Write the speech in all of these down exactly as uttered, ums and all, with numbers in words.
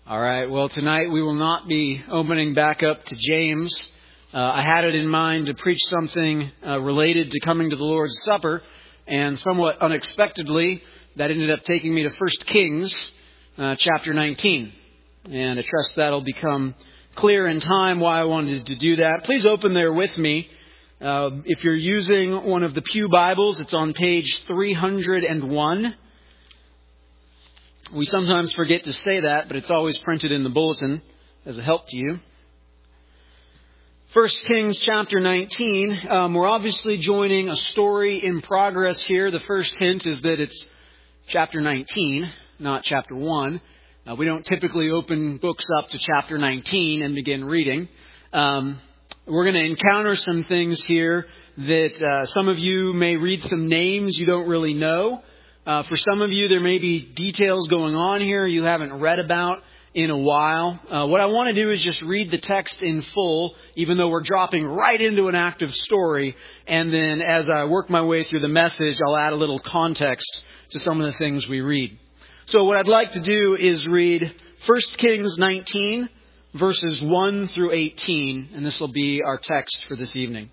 All right, well, tonight we will not be opening back up to James. Uh, I had it in mind to preach something uh, related to coming to the Lord's Supper, and somewhat unexpectedly, that ended up taking me to First Kings, uh, chapter nineteen. And I trust that'll become clear in time why I wanted to do that. Please open there with me. Uh, if you're using one of the Pew Bibles, it's on page three hundred one. We sometimes forget to say that, but it's always printed in the bulletin as a help to you. First Kings chapter nineteen. Um, we're obviously joining a story in progress here. The first hint is that it's chapter nineteen, not chapter one. Uh, we don't typically open books up to chapter nineteen and begin reading. Um, we're going to encounter some things here that uh, some of you may read some names you don't really know. Uh, for some of you, there may be details going on here you haven't read about in a while. Uh, what I want to do is just read the text in full, even though we're dropping right into an active story. And then as I work my way through the message, I'll add a little context to some of the things we read. So what I'd like to do is read First Kings nineteen, verses one through eighteen, and this will be our text for this evening.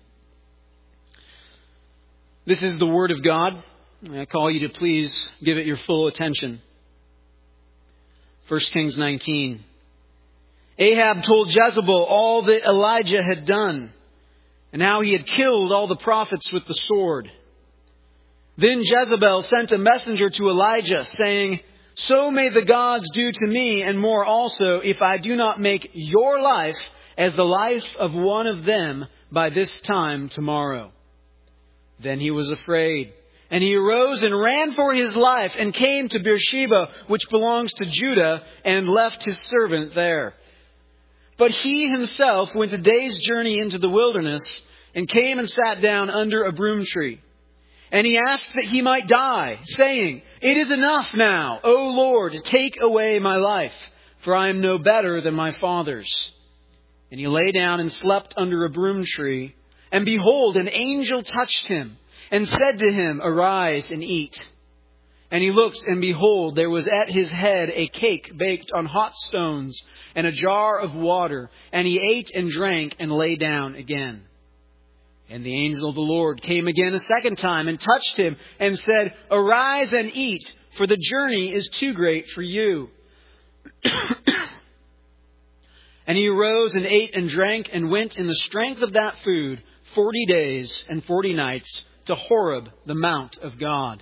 This is the Word of God. I call you to please give it your full attention. First Kings nineteen. Ahab told Jezebel all that Elijah had done, and how he had killed all the prophets with the sword. Then Jezebel sent a messenger to Elijah, saying, "So may the gods do to me, and more also, if I do not make your life as the life of one of them by this time tomorrow." Then he was afraid. And he arose and ran for his life and came to Beersheba, which belongs to Judah, and left his servant there. But he himself went a day's journey into the wilderness and came and sat down under a broom tree. And he asked that he might die, saying, "It is enough now, O Lord, take away my life, for I am no better than my fathers." And he lay down and slept under a broom tree. And behold, an angel touched him and said to him, "Arise and eat." And he looked, and behold, there was at his head a cake baked on hot stones and a jar of water. And he ate and drank and lay down again. And the angel of the Lord came again a second time and touched him and said, "Arise and eat, for the journey is too great for you." And he arose and ate and drank and went in the strength of that food forty days and forty nights to Horeb, the mount of God.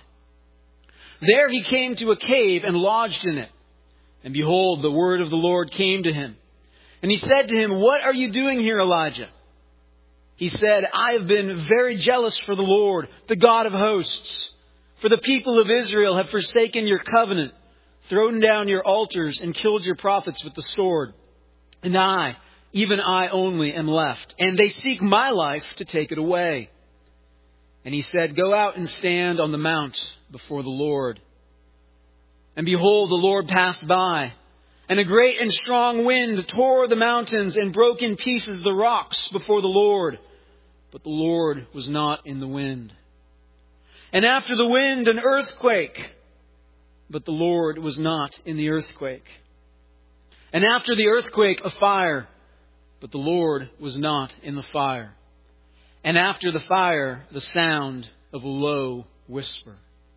There he came to a cave and lodged in it. And behold, the word of the Lord came to him. And he said to him, "What are you doing here, Elijah?" He said, "I have been very jealous for the Lord, the God of hosts. For the people of Israel have forsaken your covenant, thrown down your altars, and killed your prophets with the sword. And I, even I only, am left, and they seek my life to take it away." And he said, "Go out and stand on the mount before the Lord." And behold, the Lord passed by, and a great and strong wind tore the mountains and broke in pieces the rocks before the Lord. But the Lord was not in the wind. And after the wind, an earthquake. But the Lord was not in the earthquake. And after the earthquake, a fire. But the Lord was not in the fire. And after the fire, the sound of a low whisper.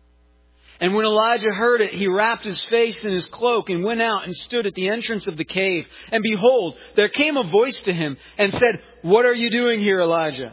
And when Elijah heard it, he wrapped his face in his cloak and went out and stood at the entrance of the cave. And behold, there came a voice to him and said, "What are you doing here, Elijah?"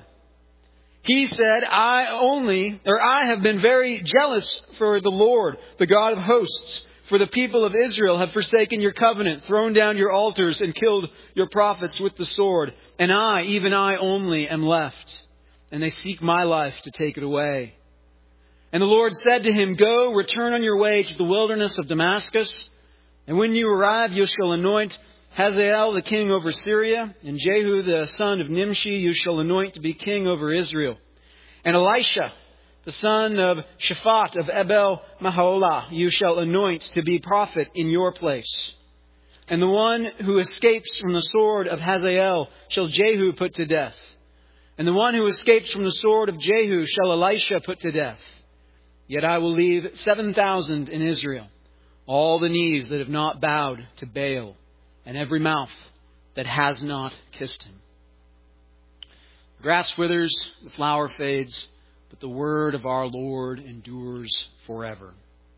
He said, I only, or I have been very jealous for the Lord, the God of hosts. For the people of Israel have forsaken your covenant, thrown down your altars, and killed your prophets with the sword. And I, even I only, am left. And they seek my life to take it away. And the Lord said to him, "Go, return on your way to the wilderness of Damascus. And when you arrive, you shall anoint Hazael the king over Syria, and Jehu the son of Nimshi you shall anoint to be king over Israel. And Elisha, the son of Shaphat of Abel Maholah, you shall anoint to be prophet in your place. And the one who escapes from the sword of Hazael shall Jehu put to death. And the one who escapes from the sword of Jehu shall Elisha put to death. Yet I will leave seven thousand in Israel, all the knees that have not bowed to Baal, and every mouth that has not kissed Him. The grass withers, the flower fades, but the word of our Lord endures forever.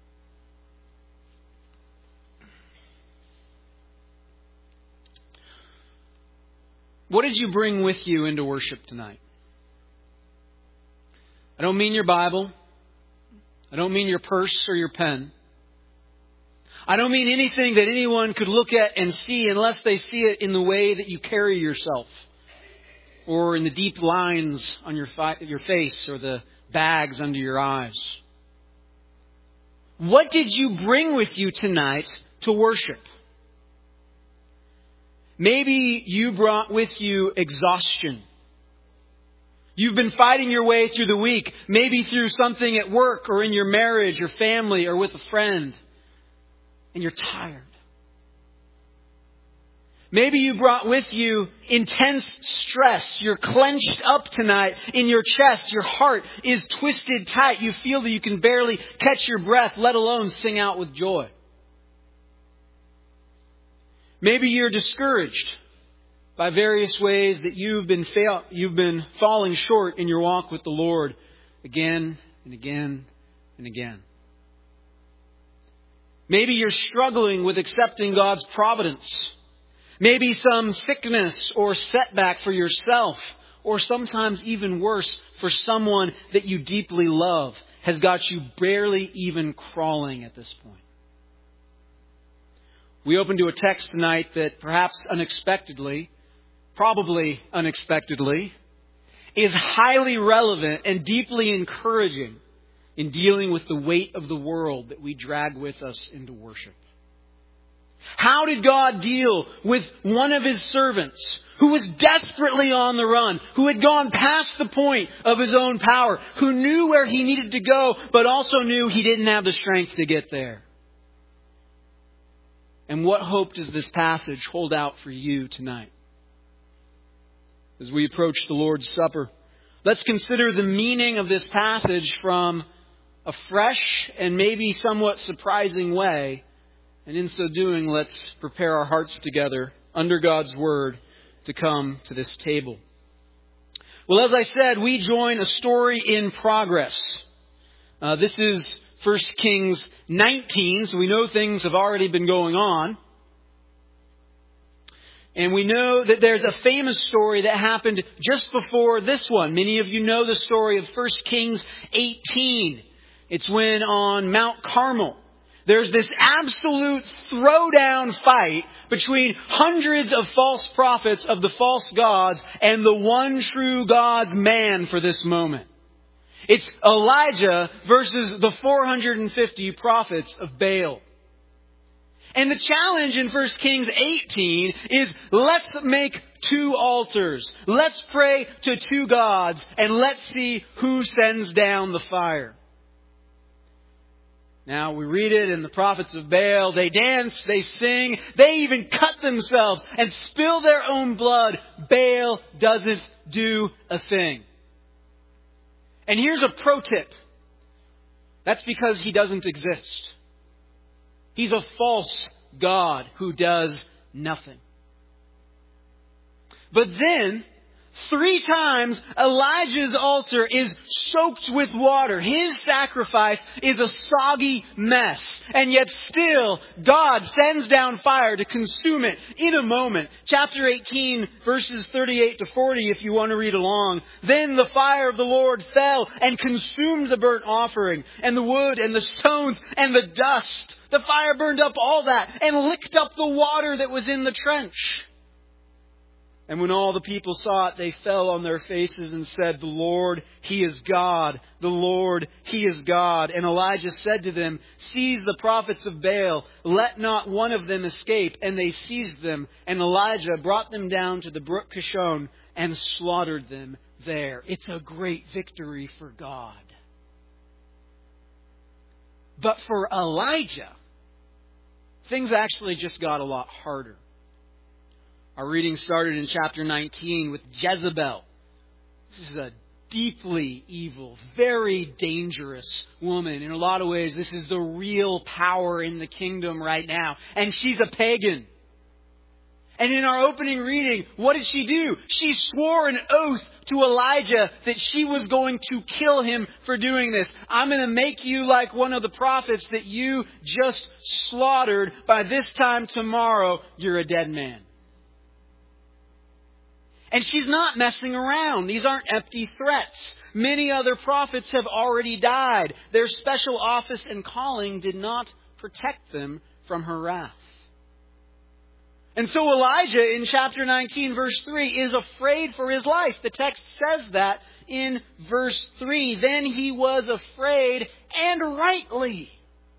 What did you bring with you into worship tonight? I don't mean your Bible. I don't mean your purse or your pen. I don't mean anything that anyone could look at and see unless they see it in the way that you carry yourself, or in the deep lines on your fi- your face, or the bags under your eyes. What did you bring with you tonight to worship? Maybe you brought with you exhaustion. You've been fighting your way through the week, maybe through something at work or in your marriage, your family, or with a friend. And you're tired. Maybe you brought with you intense stress. You're clenched up tonight in your chest. Your heart is twisted tight. You feel that you can barely catch your breath, let alone sing out with joy. Maybe you're discouraged by various ways that you've been fail- you've been falling short in your walk with the Lord again and again and again. Maybe you're struggling with accepting God's providence. Maybe some sickness or setback for yourself, or sometimes even worse, for someone that you deeply love, has got you barely even crawling at this point. We open to a text tonight that perhaps unexpectedly, probably unexpectedly, is highly relevant and deeply encouraging in dealing with the weight of the world that we drag with us into worship. How did God deal with one of His servants who was desperately on the run, who had gone past the point of his own power, who knew where he needed to go, but also knew he didn't have the strength to get there? And what hope does this passage hold out for you tonight? As we approach the Lord's Supper, let's consider the meaning of this passage from a fresh and maybe somewhat surprising way. And in so doing, let's prepare our hearts together under God's Word to come to this table. Well, as I said, we join a story in progress. Uh, this is First Kings nineteen, so we know things have already been going on. And we know that there's a famous story that happened just before this one. Many of you know the story of First Kings eighteen. It's when on Mount Carmel, there's this absolute throwdown fight between hundreds of false prophets of the false gods and the one true God man for this moment. It's Elijah versus the four hundred fifty prophets of Baal. And the challenge in First Kings eighteen is, let's make two altars. Let's pray to two gods, and let's see who sends down the fire. Now, we read it in the prophets of Baal. They dance, they sing, they even cut themselves and spill their own blood. Baal doesn't do a thing. And here's a pro tip. That's because he doesn't exist. He's a false god who does nothing. But then, three times, Elijah's altar is soaked with water. His sacrifice is a soggy mess. And yet still, God sends down fire to consume it in a moment. Chapter eighteen, verses thirty-eight to forty, if you want to read along. Then the fire of the Lord fell and consumed the burnt offering, and the wood, and the stones, and the dust. The fire burned up all that, and licked up the water that was in the trench. And when all the people saw it, they fell on their faces and said, "The Lord, He is God. The Lord, He is God." And Elijah said to them, "Seize the prophets of Baal. Let not one of them escape." And they seized them. And Elijah brought them down to the brook Kishon and slaughtered them there. It's a great victory for God. But for Elijah, things actually just got a lot harder. Our reading started in chapter nineteen with Jezebel. This is a deeply evil, very dangerous woman. In a lot of ways, this is the real power in the kingdom right now. And she's a pagan. And in our opening reading, what did she do? She swore an oath to Elijah that she was going to kill him for doing this. I'm going to make you like one of the prophets that you just slaughtered. By this time tomorrow, you're a dead man. And she's not messing around. These aren't empty threats. Many other prophets have already died. Their special office and calling did not protect them from her wrath. And so Elijah in chapter nineteen verse three is afraid for his life. The text says that in verse three. Then he was afraid, and rightly.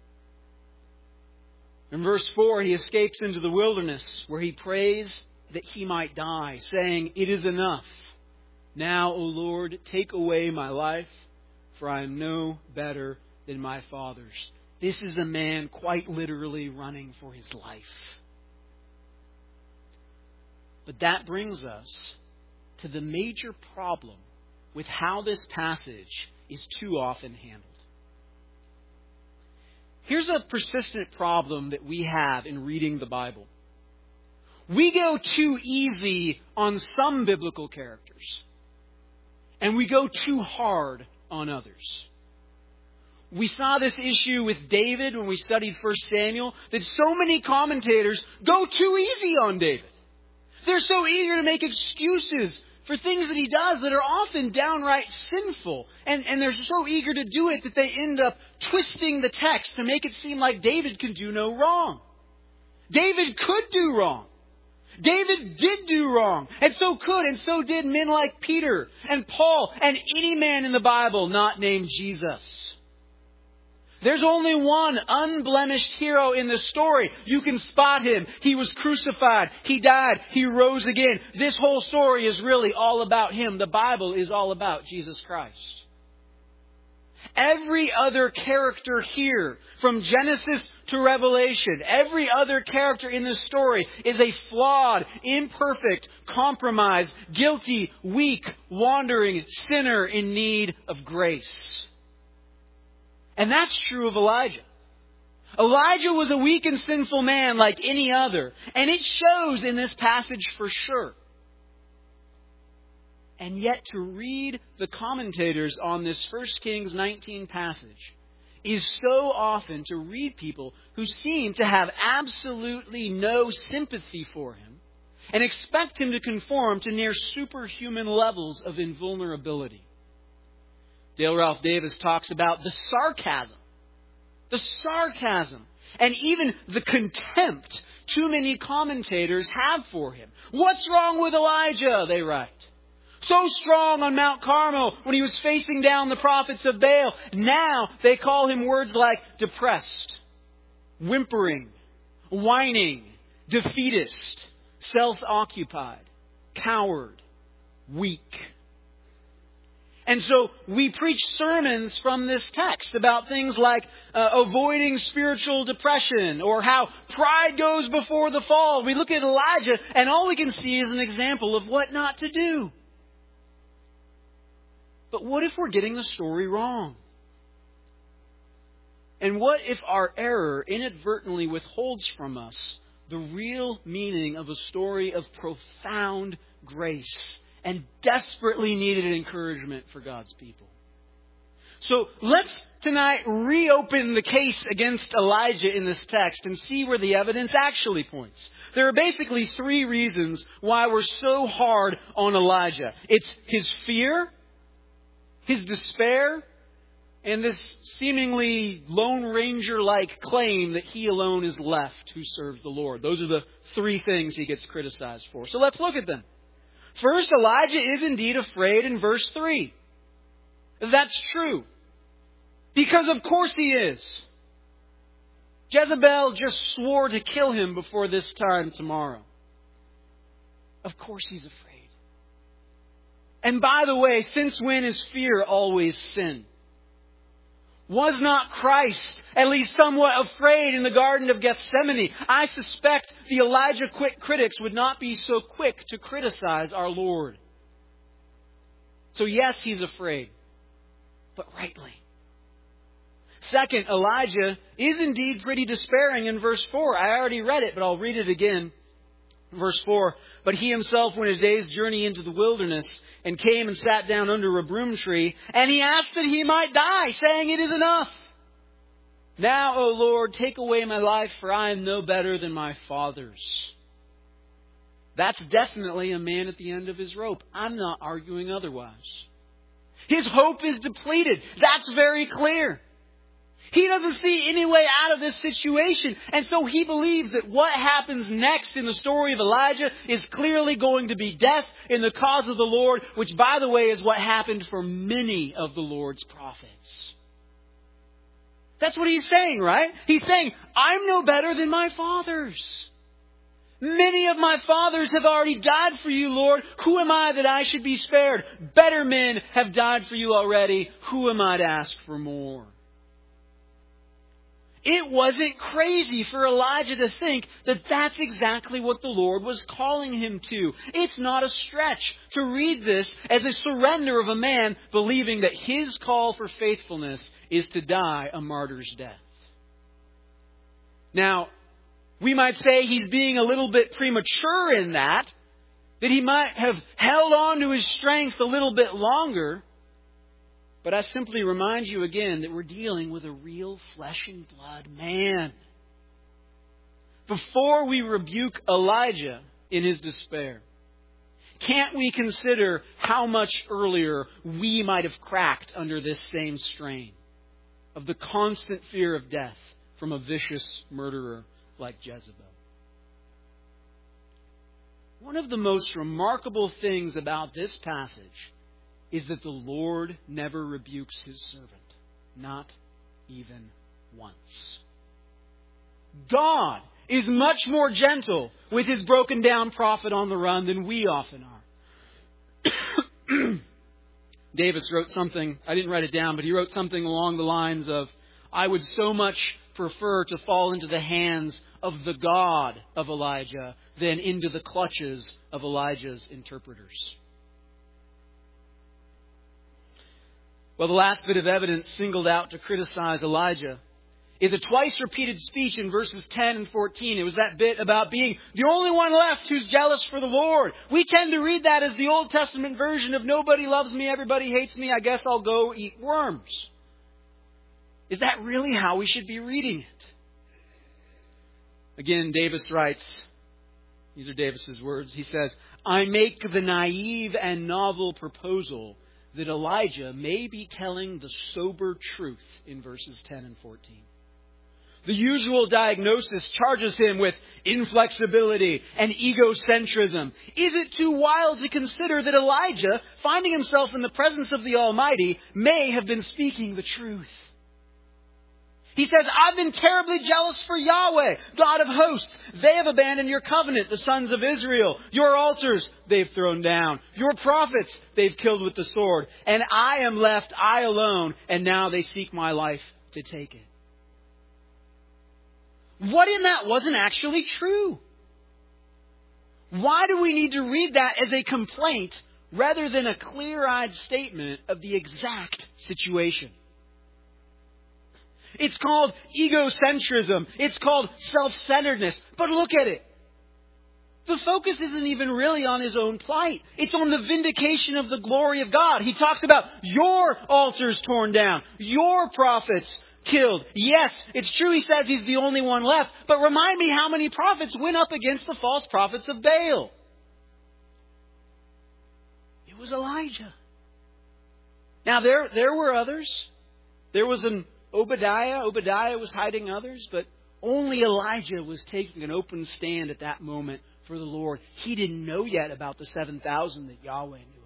In verse four, he escapes into the wilderness where he prays that he might die, saying, "It is enough. Now, O Lord, take away my life, for I am no better than my fathers." This is a man quite literally running for his life. But that brings us to the major problem with how this passage is too often handled. Here's a persistent problem that we have in reading the Bible. We go too easy on some biblical characters, and we go too hard on others. We saw this issue with David when we studied First Samuel, that so many commentators go too easy on David. They're so eager to make excuses for things that he does that are often downright sinful. And, and they're so eager to do it that they end up twisting the text to make it seem like David can do no wrong. David could do wrong. David did do wrong. And so could and so did men like Peter and Paul and any man in the Bible not named Jesus. There's only one unblemished hero in the story. You can spot him. He was crucified. He died. He rose again. This whole story is really all about him. The Bible is all about Jesus Christ. Every other character here, from Genesis to Revelation, every other character in this story is a flawed, imperfect, compromised, guilty, weak, wandering sinner in need of grace. And that's true of Elijah. Elijah was a weak and sinful man like any other. And it shows in this passage for sure. And yet to read the commentators on this First Kings nineteen passage is so often to read people who seem to have absolutely no sympathy for him and expect him to conform to near superhuman levels of invulnerability. Dale Ralph Davis talks about the sarcasm, the sarcasm, and even the contempt too many commentators have for him. What's wrong with Elijah, they write. So strong on Mount Carmel when he was facing down the prophets of Baal. Now they call him words like depressed, whimpering, whining, defeatist, self-occupied, coward, weak. And so we preach sermons from this text about things like uh, avoiding spiritual depression or how pride goes before the fall. We look at Elijah and all we can see is an example of what not to do. But what if we're getting the story wrong? And what if our error inadvertently withholds from us the real meaning of a story of profound grace and desperately needed encouragement for God's people? So let's tonight reopen the case against Elijah in this text and see where the evidence actually points. There are basically three reasons why we're so hard on Elijah. It's his fear, his despair, and this seemingly Lone Ranger-like claim that he alone is left who serves the Lord. Those are the three things he gets criticized for. So let's look at them. First, Elijah is indeed afraid in verse three. That's true. Because of course he is. Jezebel just swore to kill him before this time tomorrow. Of course he's afraid. And by the way, since when is fear always sin? Was not Christ at least somewhat afraid in the Garden of Gethsemane? I suspect the Elijah critics would not be so quick to criticize our Lord. So yes, he's afraid, but rightly. Second, Elijah is indeed pretty despairing in verse four. I already read it, but I'll read it again. Verse four, but he himself went a day's journey into the wilderness and came and sat down under a broom tree, and he asked that he might die, saying, it is enough. Now, O Lord, take away my life, for I am no better than my fathers. That's definitely a man at the end of his rope. I'm not arguing otherwise. His hope is depleted. That's very clear. He doesn't see any way out of this situation. And so he believes that what happens next in the story of Elijah is clearly going to be death in the cause of the Lord, which, by the way, is what happened for many of the Lord's prophets. That's what he's saying, right? He's saying, I'm no better than my fathers. Many of my fathers have already died for you, Lord. Who am I that I should be spared? Better men have died for you already. Who am I to ask for more? It wasn't crazy for Elijah to think that that's exactly what the Lord was calling him to. It's not a stretch to read this as a surrender of a man believing that his call for faithfulness is to die a martyr's death. Now, we might say he's being a little bit premature in that, that he might have held on to his strength a little bit longer. But I simply remind you again that we're dealing with a real flesh and blood man. Before we rebuke Elijah in his despair, can't we consider how much earlier we might have cracked under this same strain of the constant fear of death from a vicious murderer like Jezebel? One of the most remarkable things about this passage is that the Lord never rebukes His servant. Not even once. God is much more gentle with His broken down prophet on the run than we often are. Davis wrote something, I didn't write it down, but he wrote something along the lines of, I would so much prefer to fall into the hands of the God of Elijah than into the clutches of Elijah's interpreters. Well, the last bit of evidence singled out to criticize Elijah is a twice repeated speech in verses ten and fourteen. It was that bit about being the only one left who's jealous for the Lord. We tend to read that as the Old Testament version of nobody loves me, everybody hates me, I guess I'll go eat worms. Is that really how we should be reading it? Again, Davis writes, these are Davis's words, he says, I make the naive and novel proposal that Elijah may be telling the sober truth in verses ten and fourteen. The usual diagnosis charges him with inflexibility and egocentrism. Is it too wild to consider that Elijah, finding himself in the presence of the Almighty, may have been speaking the truth? He says, I've been terribly jealous for Yahweh, God of hosts. They have abandoned your covenant, the sons of Israel. Your altars they've thrown down. Your prophets they've killed with the sword. And I am left, I alone, and now they seek my life to take it. What in that wasn't actually true? Why do we need to read that as a complaint rather than a clear-eyed statement of the exact situation? It's called egocentrism. It's called self-centeredness. But look at it. The focus isn't even really on his own plight. It's on the vindication of the glory of God. He talks about your altars torn down, your prophets killed. Yes, it's true he says he's the only one left. But remind me how many prophets went up against the false prophets of Baal. It was Elijah. Now, there, there were others. There was an Obadiah. Obadiah was hiding others, but only Elijah was taking an open stand at that moment for the Lord. He didn't know yet about the seven thousand that Yahweh knew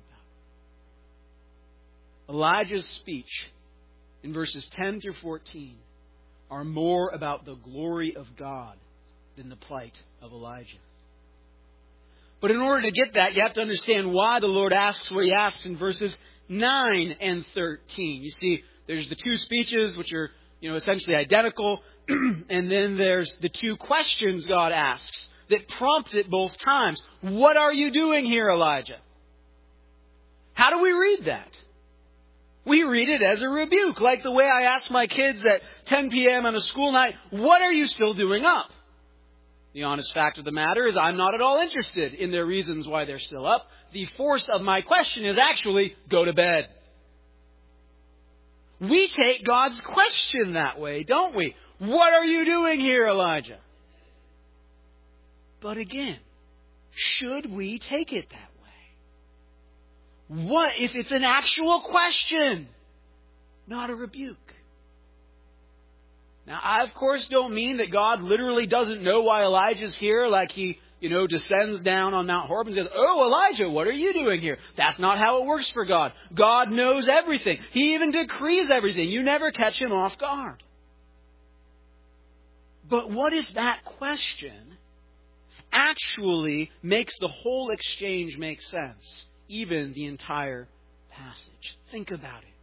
about. Elijah's speech in verses ten through fourteen are more about the glory of God than the plight of Elijah. But in order to get that, you have to understand why the Lord asks what He asks in verses nine and thirteen. You see, there's the two speeches, which are, you know, essentially identical. And then there's the two questions God asks that prompt it both times. What are you doing here, Elijah? How do we read that? We read it as a rebuke, like the way I ask my kids at ten p.m. on a school night, what are you still doing up? The honest fact of the matter is I'm not at all interested in their reasons why they're still up. The force of my question is actually, go to bed. We take God's question that way, don't we? What are you doing here, Elijah? But again, should we take it that way? What if it's an actual question, not a rebuke? Now, I, of course, don't mean that God literally doesn't know why Elijah's here, like he, you know, descends down on Mount Horeb and says, "Oh, Elijah, what are you doing here?" That's not how it works for God. God knows everything. He even decrees everything. You never catch him off guard. But what if that question actually makes the whole exchange make sense, even the entire passage? Think about it.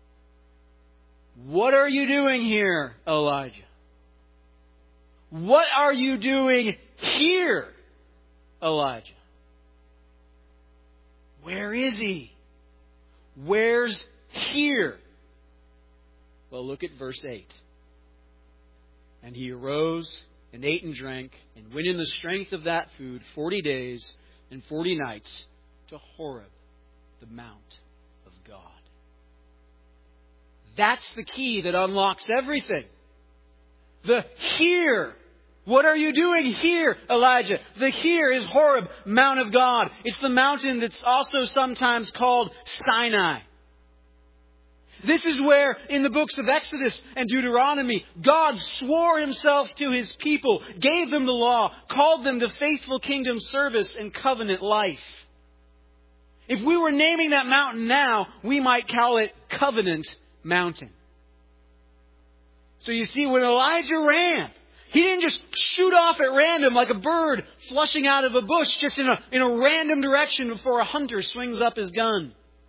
What are you doing here, Elijah? What are you doing here, Elijah? Where is he? Where's here? Well, look at verse eight. And he arose and ate and drank and went in the strength of that food forty days and forty nights to Horeb, the mount of God. That's the key that unlocks everything. The here. What are you doing here, Elijah? The here is Horeb, Mount of God. It's the mountain that's also sometimes called Sinai. This is where, in the books of Exodus and Deuteronomy, God swore himself to his people, gave them the law, called them to faithful kingdom service and covenant life. If we were naming that mountain now, we might call it Covenant Mountain. So you see, when Elijah ran, he didn't just shoot off at random like a bird flushing out of a bush just in a, in a random direction before a hunter swings up his gun.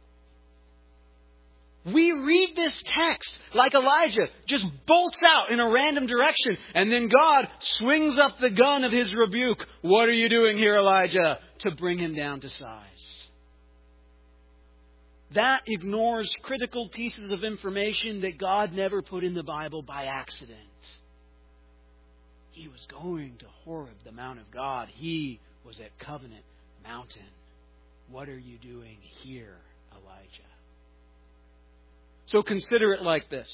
We read this text like Elijah just bolts out in a random direction, and then God swings up the gun of his rebuke. What are you doing here, Elijah? To bring him down to size. That ignores critical pieces of information that God never put in the Bible by accident. He was going to Horeb, the Mount of God. He was at Covenant Mountain. What are you doing here, Elijah? So consider it like this.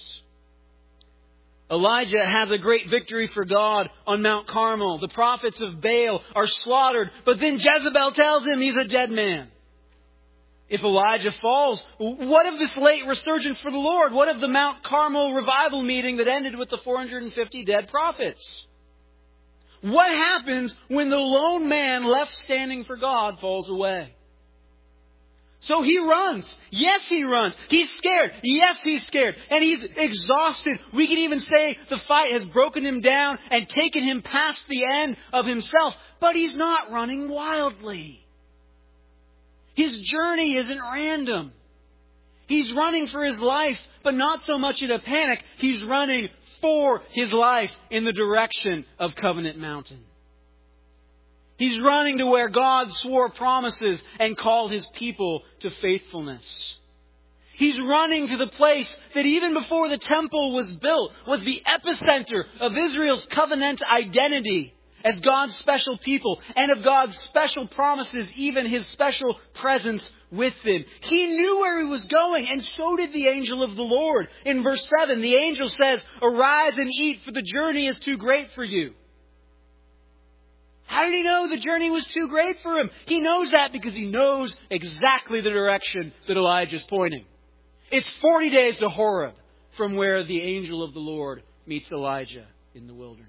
Elijah has a great victory for God on Mount Carmel. The prophets of Baal are slaughtered, but then Jezebel tells him he's a dead man. If Elijah falls, what of this late resurgence for the Lord? What of the Mount Carmel revival meeting that ended with the four hundred fifty dead prophets? What happens when the lone man left standing for God falls away? So he runs. Yes, he runs. He's scared. Yes, he's scared. And he's exhausted. We can even say the fight has broken him down and taken him past the end of himself. But he's not running wildly. His journey isn't random. He's running for his life, but not so much in a panic. He's running for his life in the direction of Covenant Mountain. He's running to where God swore promises and called his people to faithfulness. He's running to the place that even before the temple was built was the epicenter of Israel's covenant identity as God's special people and of God's special promises, even his special presence with them. He knew where he was going, and so did the angel of the Lord. In verse seven, the angel says, "Arise and eat, for the journey is too great for you." How did he know the journey was too great for him? He knows that because he knows exactly the direction that Elijah is pointing. It's forty days to Horeb from where the angel of the Lord meets Elijah in the wilderness.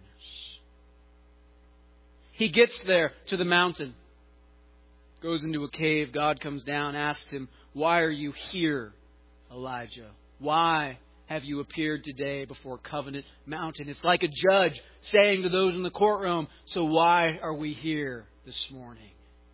He gets there to the mountain, goes into a cave. God comes down, asks him, "Why are you here, Elijah? Why have you appeared today before Covenant Mountain?" It's like a judge saying to those in the courtroom, "So why are we here this morning?"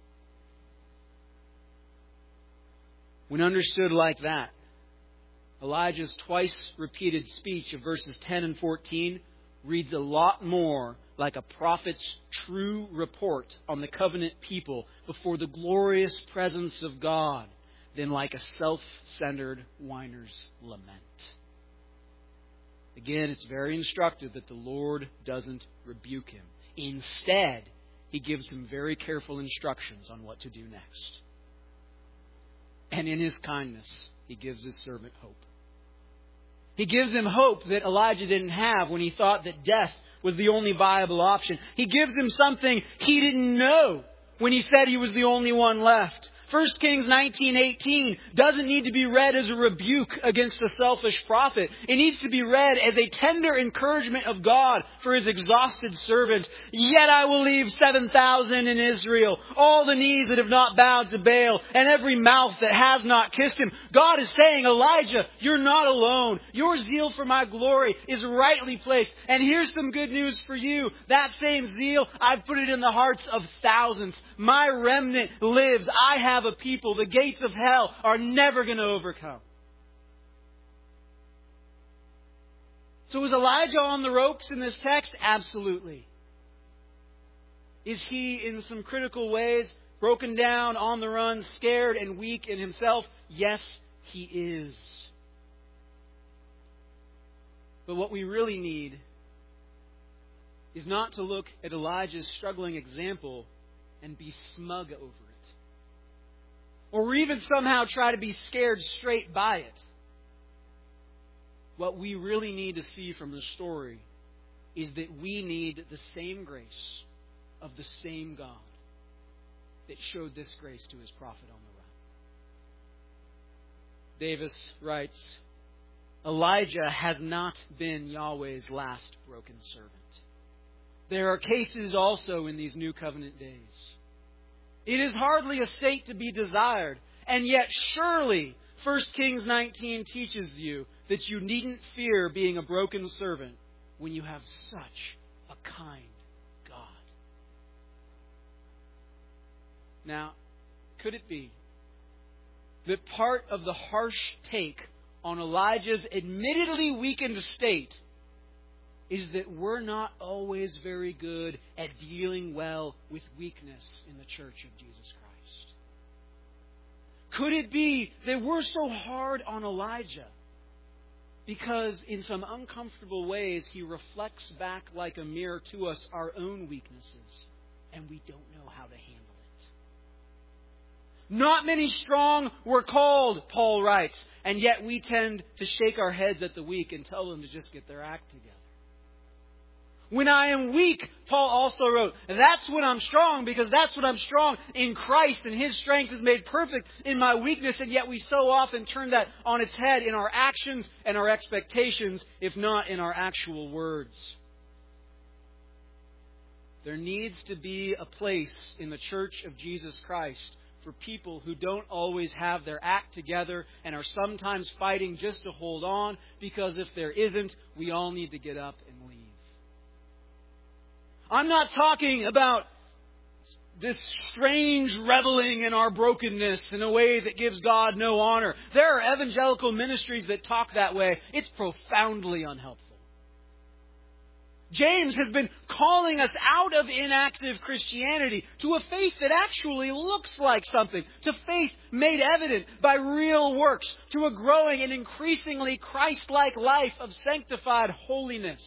When understood like that, Elijah's twice repeated speech of verses ten and fourteen reads a lot more like a prophet's true report on the covenant people before the glorious presence of God than like a self-centered whiner's lament. Again, it's very instructive that the Lord doesn't rebuke him. Instead, He gives him very careful instructions on what to do next. And in His kindness, He gives His servant hope. He gives him hope that Elijah didn't have when he thought that death was the only viable option. He gives him something he didn't know when he said he was the only one left. First Kings nineteen eighteen doesn't need to be read as a rebuke against a selfish prophet. It needs to be read as a tender encouragement of God for His exhausted servant. Yet I will leave seven thousand in Israel, all the knees that have not bowed to Baal, and every mouth that has not kissed him. God is saying, Elijah, you're not alone. Your zeal for my glory is rightly placed. And here's some good news for you. That same zeal, I've put it in the hearts of thousands. My remnant lives. I have a people the gates of hell are never going to overcome. So is Elijah on the ropes in this text? Absolutely. Is he in some critical ways broken down, on the run, scared and weak in himself? Yes, he is. But what we really need is not to look at Elijah's struggling example and be smug over it. Or even somehow try to be scared straight by it. What we really need to see from the story is that we need the same grace of the same God that showed this grace to His prophet on the run. Davis writes, Elijah has not been Yahweh's last broken servant. There are cases also in these New Covenant days. It is hardly a state to be desired, and yet surely First Kings nineteen teaches you that you needn't fear being a broken servant when you have such a kind God. Now, could it be that part of the harsh take on Elijah's admittedly weakened state is that we're not always very good at dealing well with weakness in the church of Jesus Christ? Could it be that we're so hard on Elijah because in some uncomfortable ways he reflects back like a mirror to us our own weaknesses and we don't know how to handle it? Not many strong were called, Paul writes, and yet we tend to shake our heads at the weak and tell them to just get their act together. When I am weak, Paul also wrote, that's when I'm strong, because that's when I'm strong in Christ, and His strength is made perfect in my weakness, and yet we so often turn that on its head in our actions and our expectations, if not in our actual words. There needs to be a place in the church of Jesus Christ for people who don't always have their act together and are sometimes fighting just to hold on, because if there isn't, we all need to get up and leave. I'm not talking about this strange reveling in our brokenness in a way that gives God no honor. There are evangelical ministries that talk that way. It's profoundly unhelpful. James has been calling us out of inactive Christianity to a faith that actually looks like something, to faith made evident by real works, to a growing and increasingly Christ-like life of sanctified holiness.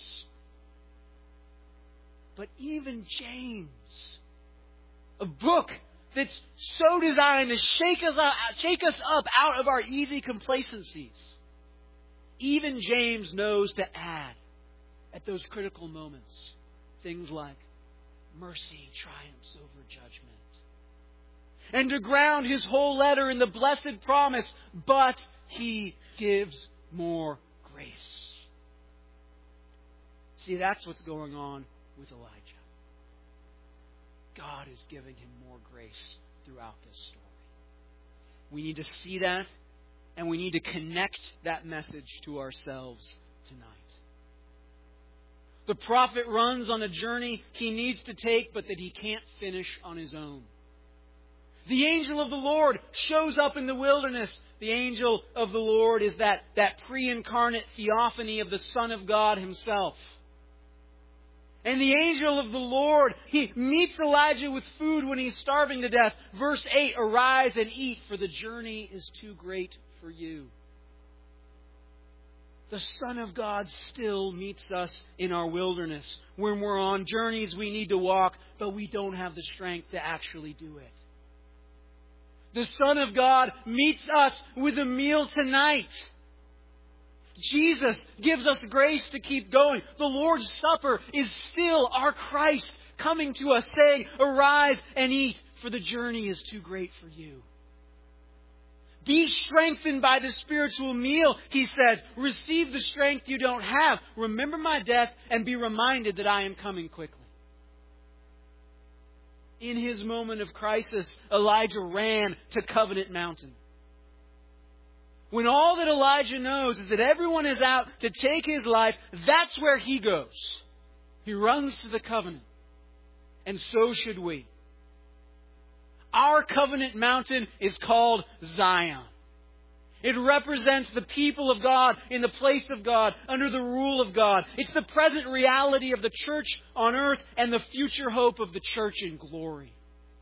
But even James, a book that's so designed to shake us up, shake us up out of our easy complacencies, even James knows to add at those critical moments things like mercy triumphs over judgment, and to ground his whole letter in the blessed promise, but He gives more grace. See, that's what's going on with Elijah. God is giving him more grace throughout this story. We need to see that, and we need to connect that message to ourselves tonight. The prophet runs on a journey he needs to take, but that he can't finish on his own. The angel of the Lord shows up in the wilderness. The angel of the Lord is that, that pre-incarnate theophany of the Son of God Himself. And the angel of the Lord, he meets Elijah with food when he's starving to death. Verse eight, arise and eat, for the journey is too great for you. The Son of God still meets us in our wilderness when we're on journeys we need to walk, but we don't have the strength to actually do it. The Son of God meets us with a meal tonight. Jesus gives us grace to keep going. The Lord's Supper is still our Christ coming to us saying, "Arise and eat, for the journey is too great for you." Be strengthened by the spiritual meal, He says. Receive the strength you don't have. Remember my death and be reminded that I am coming quickly. In his moment of crisis, Elijah ran to Covenant Mountain. When all that Elijah knows is that everyone is out to take his life, that's where he goes. He runs to the covenant. And so should we. Our covenant mountain is called Zion. It represents the people of God in the place of God, under the rule of God. It's the present reality of the church on earth and the future hope of the church in glory.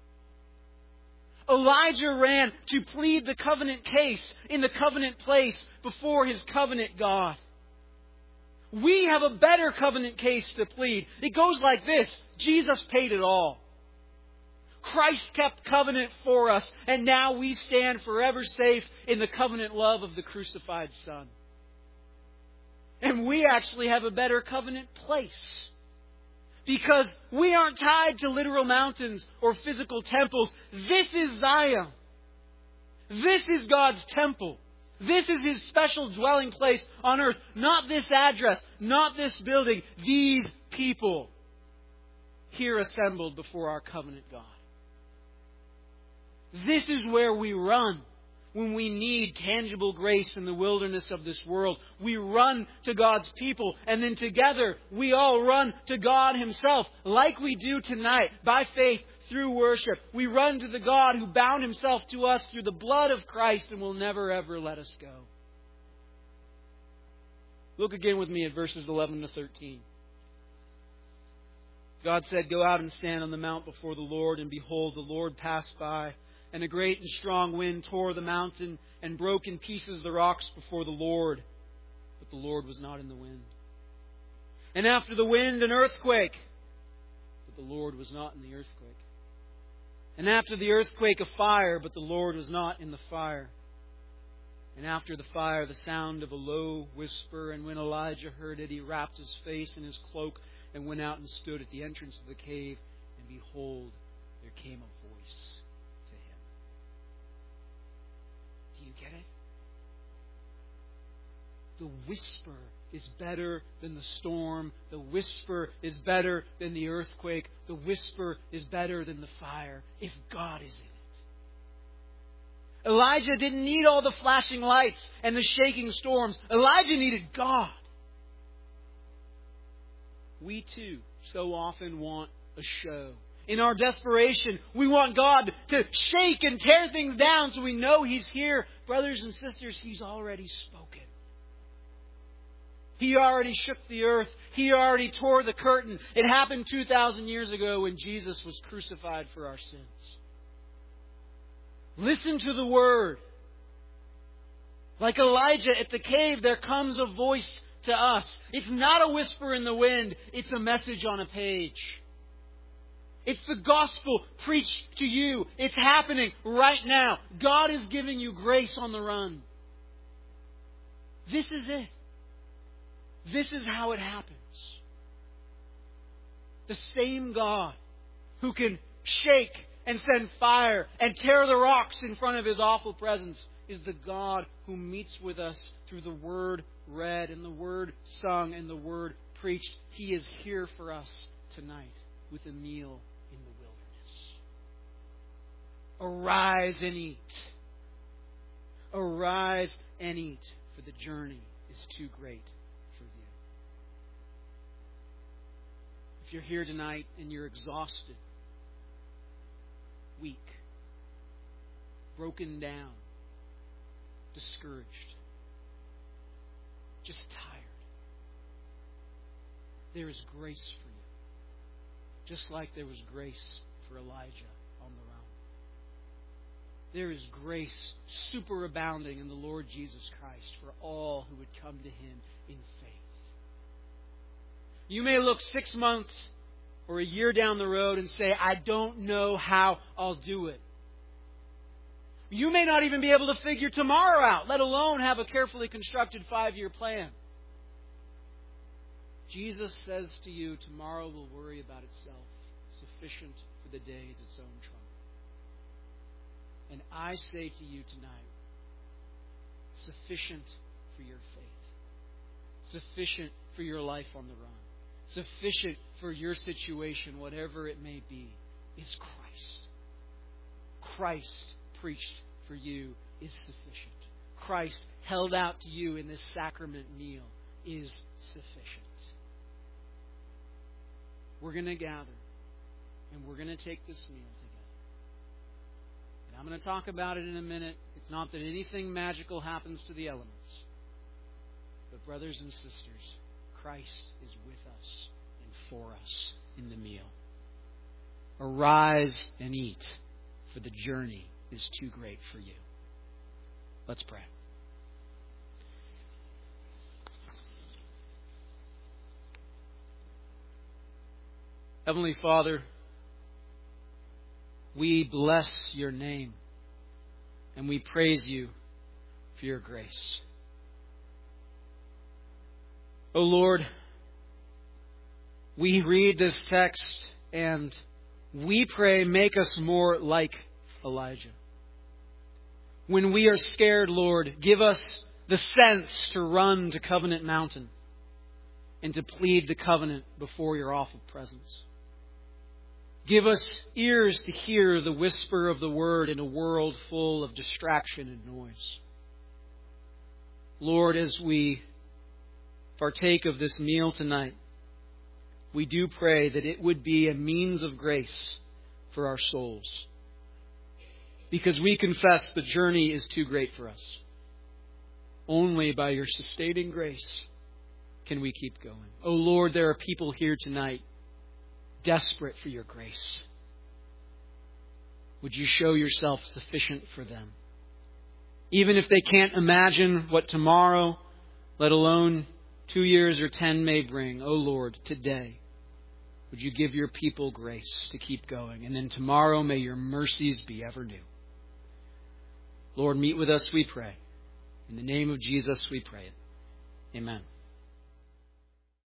Elijah ran to plead the covenant case in the covenant place before his covenant God. We have a better covenant case to plead. It goes like this: Jesus paid it all. Christ kept covenant for us, and now we stand forever safe in the covenant love of the crucified Son. And we actually have a better covenant place. Because we aren't tied to literal mountains or physical temples. This is Zion. This is God's temple. This is His special dwelling place on earth. Not this address, not this building. These people here assembled before our covenant God. This is where we run when we need tangible grace in the wilderness of this world. We run to God's people, and then together we all run to God Himself, like we do tonight, by faith through worship. We run to the God who bound Himself to us through the blood of Christ and will never ever let us go. Look again with me at verses eleven to thirteen. God said, "Go out and stand on the mount before the Lord, and behold, the Lord passed by. And a great and strong wind tore the mountain and broke in pieces the rocks before the Lord. But the Lord was not in the wind. And after the wind, an earthquake. But the Lord was not in the earthquake. And after the earthquake, a fire. But the Lord was not in the fire. And after the fire, the sound of a low whisper. And when Elijah heard it, he wrapped his face in his cloak and went out and stood at the entrance of the cave. And behold, there came a voice to him." Do you get it? The whisper is better than the storm. The whisper is better than the earthquake. The whisper is better than the fire if God is in it. Elijah didn't need all the flashing lights and the shaking storms. Elijah needed God. We too so often want a show. In our desperation, we want God to shake and tear things down so we know He's here. Brothers and sisters, He's already spoken. He already shook the earth. He already tore the curtain. It happened two thousand years ago when Jesus was crucified for our sins. Listen to the Word. Like Elijah at the cave, there comes a voice to us. It's not a whisper in the wind. It's a message on a page. It's the gospel preached to you. It's happening right now. God is giving you grace on the run. This is it. This is how it happens. The same God who can shake and send fire and tear the rocks in front of His awful presence is the God who meets with us through the Word read and the Word sung and the Word preached. He is here for us tonight with a meal in the wilderness. Arise and eat. Arise and eat, for the journey is too great for you. If you're here tonight and you're exhausted, weak, broken down, discouraged, just tired, there is grace for you. Just like there was grace for Elijah on the run. There is grace superabounding in the Lord Jesus Christ for all who would come to Him in faith. You may look six months or a year down the road and say, I don't know how I'll do it. You may not even be able to figure tomorrow out, let alone have a carefully constructed five-year plan. Jesus says to you, tomorrow will worry about itself, sufficient for the day is its own trouble. And I say to you tonight, sufficient for your faith, sufficient for your life on the run, sufficient for your situation, whatever it may be, is Christ. Christ preached for you is sufficient. Christ held out to you in this sacrament meal is sufficient. We're going to gather and we're going to take this meal together. And I'm going to talk about it in a minute. It's not that anything magical happens to the elements. But brothers and sisters, Christ is with us and for us in the meal. Arise and eat, for the journey is too great for you. Let's pray. Heavenly Father, we bless your name and we praise you for your grace. O Lord, we read this text and we pray, make us more like Elijah. When we are scared, Lord, give us the sense to run to Covenant Mountain and to plead the covenant before your awful presence. Give us ears to hear the whisper of the word in a world full of distraction and noise. Lord, as we partake of this meal tonight, we do pray that it would be a means of grace for our souls. Because we confess the journey is too great for us. Only by your sustaining grace can we keep going. Oh Lord, there are people here tonight desperate for your grace. Would you show yourself sufficient for them? Even if they can't imagine what tomorrow, let alone two years or ten may bring, oh Lord, today, would you give your people grace to keep going? And then tomorrow, may your mercies be ever new. Lord, meet with us, we pray. In the name of Jesus, we pray it. Amen.